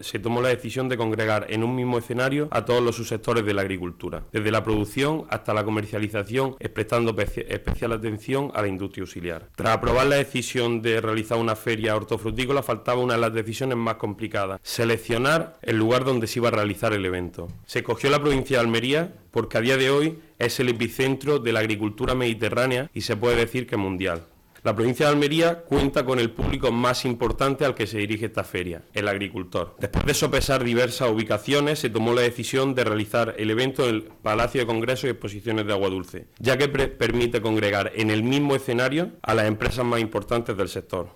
se tomó la decisión de congregar en un mismo escenario a todos los subsectores de la agricultura, desde la producción hasta la comercialización, prestando especial atención a la industria auxiliar. Tras aprobar la decisión de realizar una feria hortofrutícola, faltaba una de las decisiones más complicadas: seleccionar el lugar donde se iba a realizar el evento. Se escogió la provincia de Almería porque a día de hoy es el epicentro de la agricultura mediterránea y se puede decir que mundial. La provincia de Almería cuenta con el público más importante al que se dirige esta feria, el agricultor. Después de sopesar diversas ubicaciones, se tomó la decisión de realizar el evento en el Palacio de Congresos y Exposiciones de Aguadulce, ya que permite congregar en el mismo escenario a las empresas más importantes del sector.